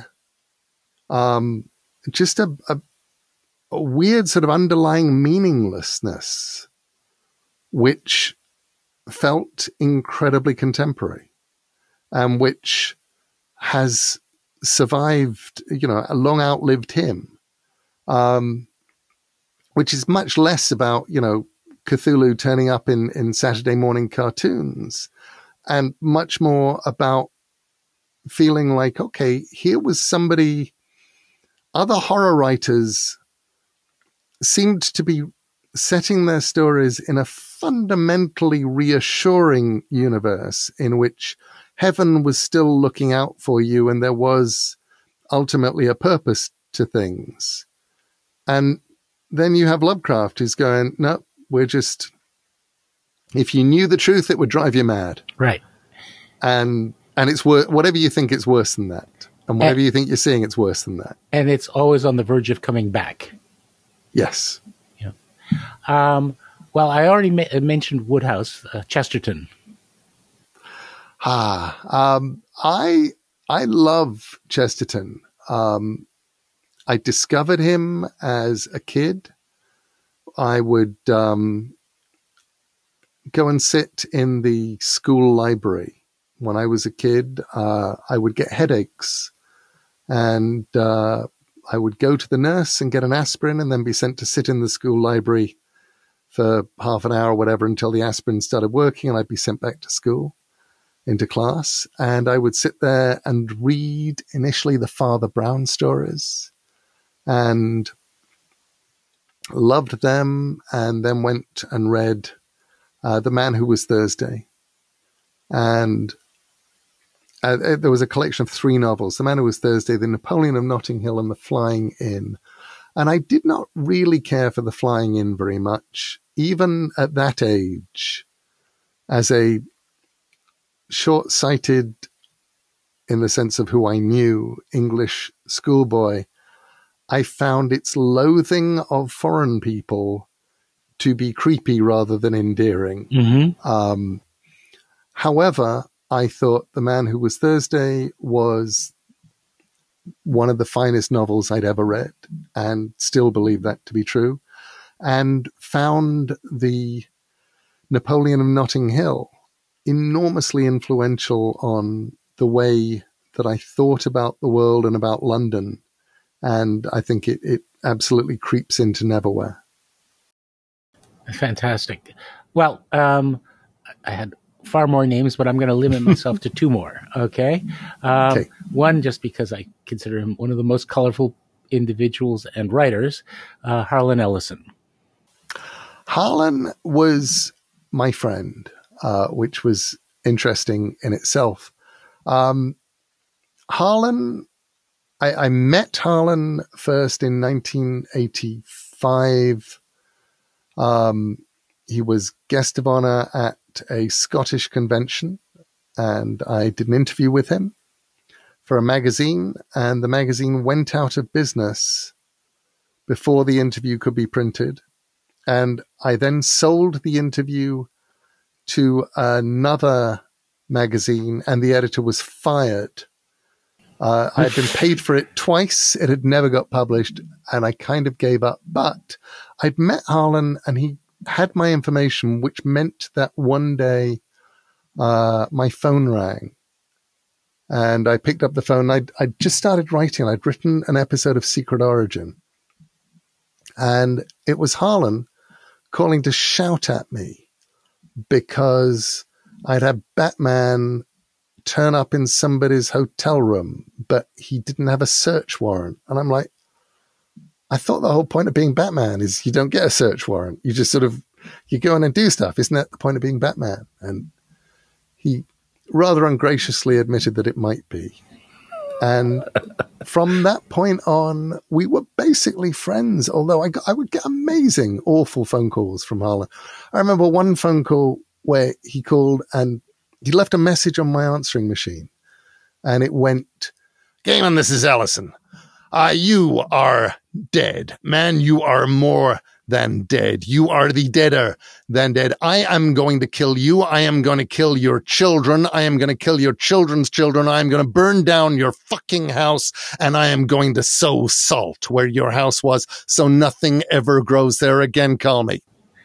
just a weird sort of underlying meaninglessness, which felt incredibly contemporary and which has survived, long outlived him, which is much less about, Cthulhu turning up in Saturday morning cartoons, and much more about feeling like, okay, here was somebody, other horror writers seemed to be setting their stories in a fundamentally reassuring universe in which heaven was still looking out for you and there was ultimately a purpose to things. And then you have Lovecraft who's going, no, we're just, if you knew the truth, it would drive you mad. Right. And it's whatever you think, it's worse than that. And whatever you think you're seeing, it's worse than that. And it's always on the verge of coming back. Yes. Yeah. Well, I already mentioned Wodehouse, Chesterton. I love Chesterton. I discovered him as a kid. I would go and sit in the school library. When I was a kid, I would get headaches, and I would go to the nurse and get an aspirin and then be sent to sit in the school library for half an hour or whatever until the aspirin started working, and I'd be sent back to school into class. And I would sit there and read initially the Father Brown stories and loved them, and then went and read The Man Who Was Thursday. And there was a collection of 3 novels, The Man Who Was Thursday, The Napoleon of Notting Hill, and The Flying Inn. And I did not really care for The Flying Inn very much, even at that age, as a short-sighted, in the sense of who I knew, English schoolboy. I found its loathing of foreign people to be creepy rather than endearing. Mm-hmm. However, I thought The Man Who Was Thursday was one of the finest novels I'd ever read, and still believe that to be true, and found the Napoleon of Notting Hill enormously influential on the way that I thought about the world and about London. And I think it absolutely creeps into Neverwhere. Fantastic. Well, I had far more names, but I'm going to limit myself to 2 more. Okay? Okay. One, just because I consider him one of the most colorful individuals and writers, Harlan Ellison. Harlan was my friend, which was interesting in itself. Harlan, I met Harlan first in 1985. He was guest of honor at a Scottish convention, and I did an interview with him for a magazine, and the magazine went out of business before the interview could be printed. And I then sold the interview to another magazine, and the editor was fired. I had been paid for it twice. It had never got published, and I kind of gave up. But I'd met Harlan, and he had my information, which meant that one day my phone rang. And I picked up the phone. I'd just started writing. I'd written an episode of Secret Origin. And it was Harlan calling to shout at me because I'd had Batman turn up in somebody's hotel room, but he didn't have a search warrant. And I'm like, I thought the whole point of being Batman is you don't get a search warrant. You just sort of, you go in and do stuff. Isn't that the point of being Batman? And he rather ungraciously admitted that it might be. And from that point on, we were basically friends, although I would get amazing, awful phone calls from Harlan. I remember one phone call where he called and he left a message on my answering machine, and it went, "Gaiman, this is Ellison. You are dead. Man, you are more than dead. You are the deader than dead. I am going to kill you. I am going to kill your children. I am going to kill your children's children. I am going to burn down your fucking house, and I am going to sow salt where your house was so nothing ever grows there again. Call me."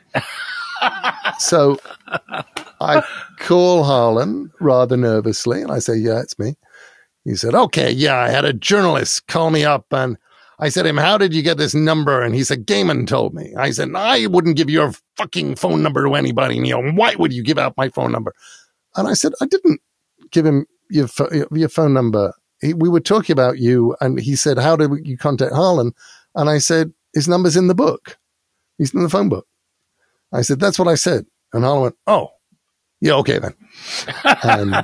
So I call Harlan rather nervously, and I say, "Yeah, it's me." He said, "Okay, yeah, I had a journalist call me up, and I said to him, 'How did you get this number?' And he said, 'Gaiman told me.' I said, 'I wouldn't give your fucking phone number to anybody, Neil. Why would you give out my phone number?' And I said, 'I didn't give him your phone number. We were talking about you, and he said, how did you contact Harlan? And I said, his number's in the book. He's in the phone book. I said, that's what I said. And Harlan went, oh, yeah, okay then. And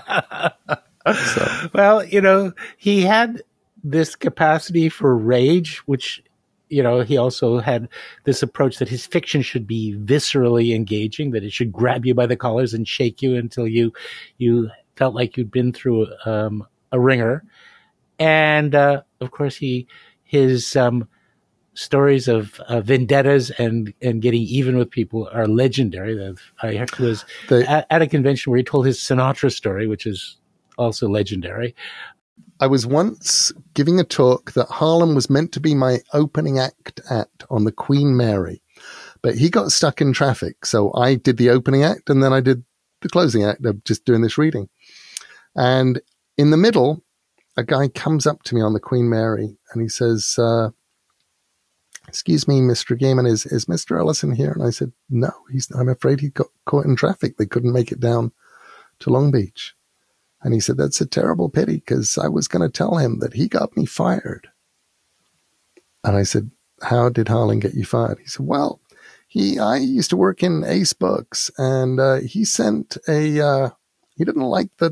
so. Well, he had this capacity for rage, which, he also had this approach that his fiction should be viscerally engaging, that it should grab you by the collars and shake you until you felt like you'd been through a ringer. And, of course, his stories of vendettas and getting even with people are legendary. I was at a convention where he told his Sinatra story, which is also legendary. I was once giving a talk that Harlan was meant to be my opening act on the Queen Mary, but he got stuck in traffic. So I did the opening act, and then I did the closing act of just doing this reading. And in the middle, a guy comes up to me on the Queen Mary, and he says, excuse me, Mr. Gaiman, is Mr. Ellison here? And I said, no, I'm afraid he got caught in traffic. They couldn't make it down to Long Beach. And he said, that's a terrible pity, because I was going to tell him that he got me fired. And I said, how did Harlan get you fired? He said, well, I used to work in Ace Books, and he sent he didn't like that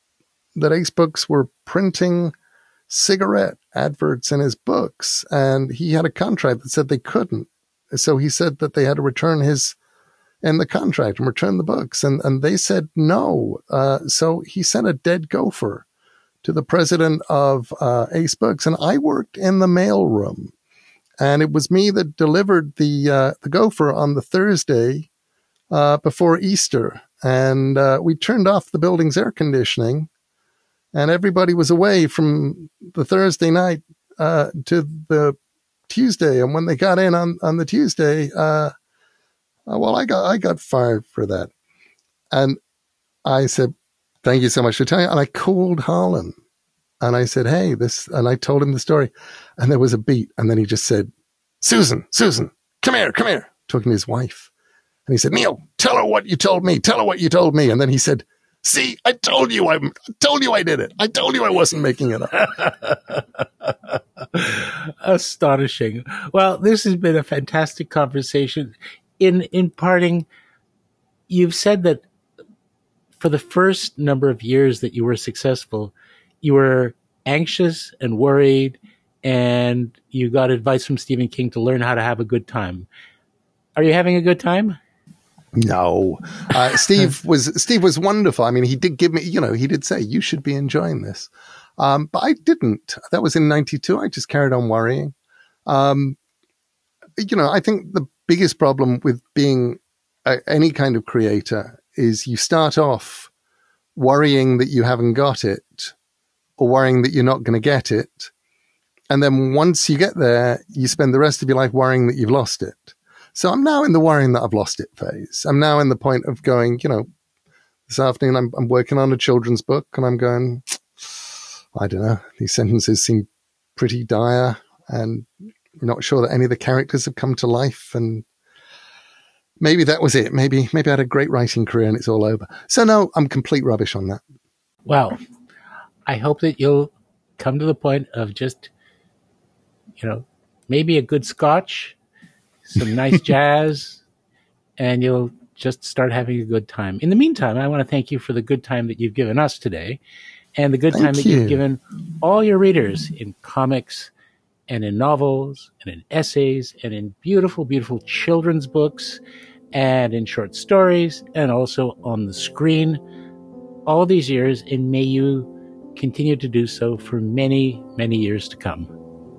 Ace Books were printing cigarette adverts in his books, and he had a contract that said they couldn't. So he said that they had to return in the contract and return the books, and they said no. So he sent a dead gopher to the president of Ace Books, and I worked in the mailroom, and it was me that delivered the gopher on the Thursday before Easter, and we turned off the building's air conditioning, and everybody was away from the Thursday night to the Tuesday, and when they got in on the Tuesday, well, I got fired for that. And I said, thank you so much for telling me. And I called Harlan, and I said, hey, and I told him the story, and there was a beat. And then he just said, Susan, come here, talking to his wife. And he said, Neil, tell her what you told me. And then he said, see, I told you I did it. I told you I wasn't making it up. Astonishing. Well, this has been a fantastic conversation. In parting, you've said that for the first number of years that you were successful, you were anxious and worried, and you got advice from Stephen King to learn how to have a good time. Are you having a good time? No. Steve was wonderful. I mean, he did give me, he did say, you should be enjoying this. But I didn't. That was in 92. I just carried on worrying. I think the biggest problem with being any kind of creator is you start off worrying that you haven't got it, or worrying that you're not going to get it. And then once you get there, you spend the rest of your life worrying that you've lost it. So I'm now in the worrying that I've lost it phase. I'm now in the point of going, this afternoon I'm working on a children's book, and I'm going, I don't know, these sentences seem pretty dire, and I'm not sure that any of the characters have come to life, and maybe that was it. Maybe I had a great writing career and it's all over. So no, I'm complete rubbish on that. Well, I hope that you'll come to the point of just, maybe a good scotch, some nice jazz, and you'll just start having a good time. In the meantime, I want to thank you for the good time that you've given us today, and the good time that you've given all your readers in comics and in novels and in essays and in beautiful, beautiful children's books and in short stories and also on the screen all these years, and may you continue to do so for many, many years to come.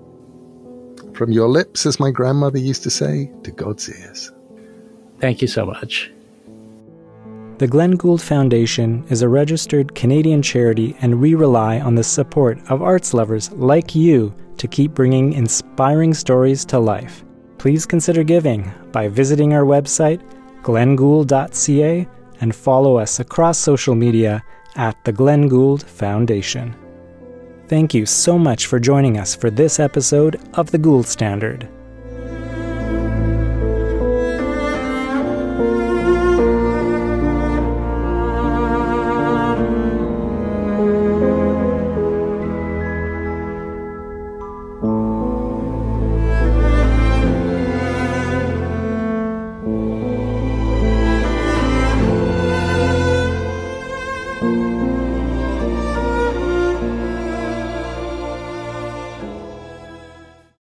From your lips, as my grandmother used to say, to God's ears. Thank you so much. The Glenn Gould Foundation is a registered Canadian charity, and we rely on the support of arts lovers like you to keep bringing inspiring stories to life. Please consider giving by visiting our website, glenngould.ca, and follow us across social media at the Glenn Gould Foundation. Thank you so much for joining us for this episode of The Gould Standard.